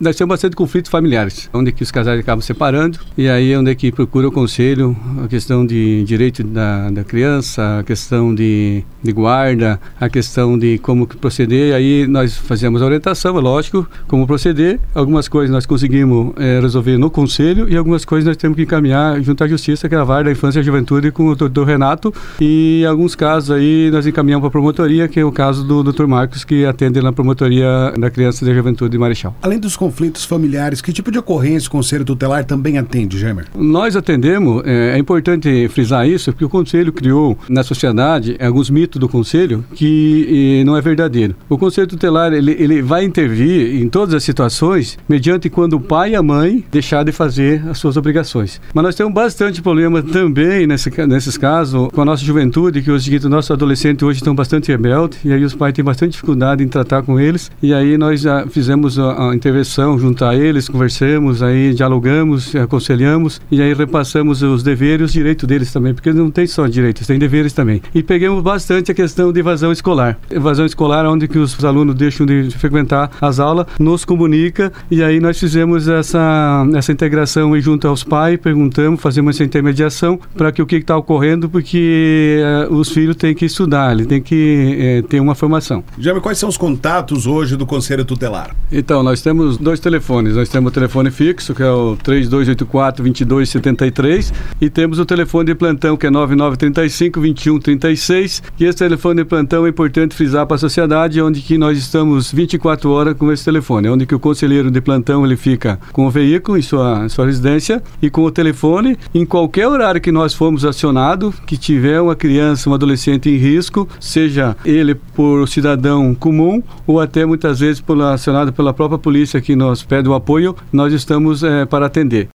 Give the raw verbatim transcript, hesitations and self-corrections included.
Nós temos bastante conflitos familiares, onde que os casais acabam separando, e aí é onde que procura o conselho, a questão de direito da, da criança, a questão de, de guarda, a questão de como proceder, aí nós fazemos a orientação, é lógico, como proceder. Algumas coisas nós conseguimos é, resolver no conselho e algumas coisas nós temos que encaminhar junto à justiça, que é a vara da infância e juventude com o doutor Renato, e em alguns casos aí nós encaminhamos para a promotoria, que é o caso do doutor Marcos, que atende na promotoria da criança e da juventude de Marechal. Além dos conflitos familiares, que tipo de ocorrência o Conselho Tutelar também atende, Gemer? Nós atendemos, é, é importante frisar isso, porque o Conselho criou na sociedade alguns mitos do Conselho que e, não é verdadeiro. O Conselho Tutelar, ele, ele vai intervir em todas as situações, mediante quando o pai e a mãe deixar de fazer as suas obrigações. Mas nós temos bastante problema também nesse, nesses casos com a nossa juventude, que os seguinte, nossos adolescentes hoje estão bastante rebeldes, e aí os pais têm bastante dificuldade em tratar com eles, e aí nós já fizemos a, a intervenção junto a eles, conversamos, aí dialogamos, aconselhamos, e aí repassamos os deveres e os direitos deles também, porque não tem só direitos, tem deveres também. E pegamos bastante a questão de evasão escolar. Evasão escolar, onde que os alunos deixam de frequentar as aulas, nos comunica, e aí nós fizemos essa, essa integração aí junto aos pais, perguntamos, fazemos essa intermediação para que o que está ocorrendo, porque uh, os filhos têm que estudar, eles têm que uh, ter uma formação. Jaime, quais são os contatos hoje do Conselho Tutelar? Então, nós temos dois telefones. Nós temos o telefone fixo, que é o três dois oito quatro, dois dois sete três, e temos o telefone de plantão, que é nove nove três cinco, dois um três seis, e esse telefone de plantão é importante frisar para a sociedade, onde que nós estamos vinte e quatro horas com esse telefone, onde que o conselheiro de plantão ele fica com o veículo em sua, em sua residência e com o telefone, em qualquer horário que nós formos acionados, que tiver uma criança, um adolescente em risco, seja ele por cidadão comum ou até muitas vezes por, acionado pela própria polícia que nos pede o apoio, nós estamos é, para atender.